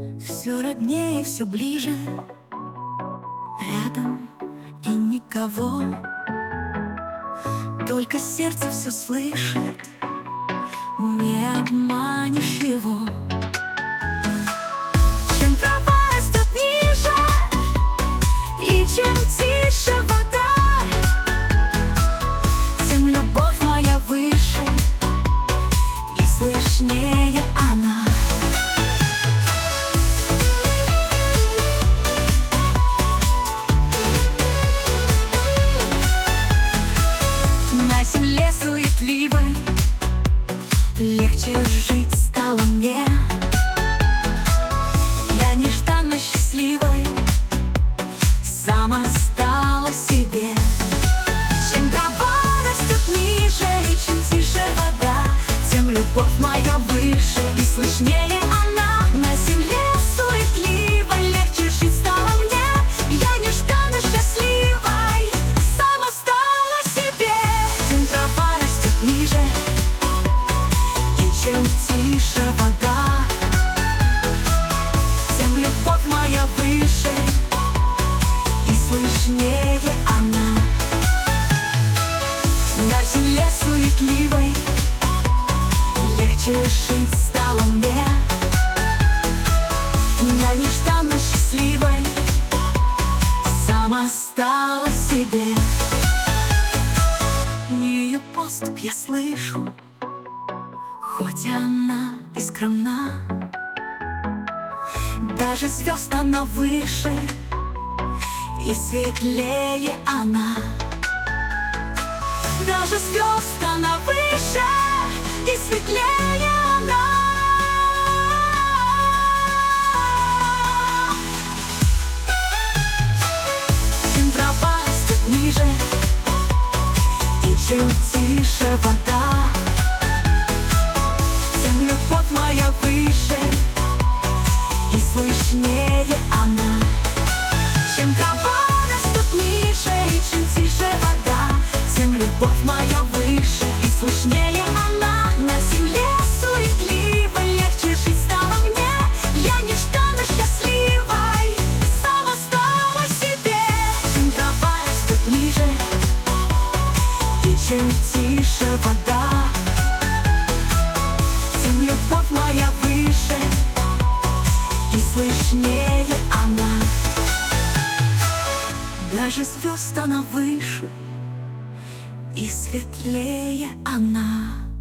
Все роднее, все ближе, рядом и никого. Только сердце все слышит, не обманешь его. Чем трава растет ниже, и чем тише вода, тем любовь моя выше, и слышнее она. На земле суетливой легче жить стало мне. Я нежданно счастливой сама стала себе. Чем трава растет ниже, и чем тише вода, тем любовь моя выше, и слышнее она. На земле суетливой легче жить стало мне. Я нежданно счастливой сама стала себе. Чем трава растет ниже, и чем тише вода, тем любовь моя выше, и слышнее она. На земле суетливой легче жить стало мне. Я нежданно счастливой сама стала себе. Ее поступь я слышу, хоть она и скромна. Даже звезд она выше, и светлее она. Даже звезд она выше, и светлее она. Чем трава растет ниже, и чем тише вода, тем любовь моя выше, и слышнее она. Чем трава растет ниже, и чем тише вода, тем любовь моя выше, и слышнее она. На земле суетливой легче жить стало мне. Я нежданно счастливой сама стала себе. Чем трава растет ниже, и чем тише вода, тем любовь моя выше, и слышнее она. Даже звезд она выше, и светлее она.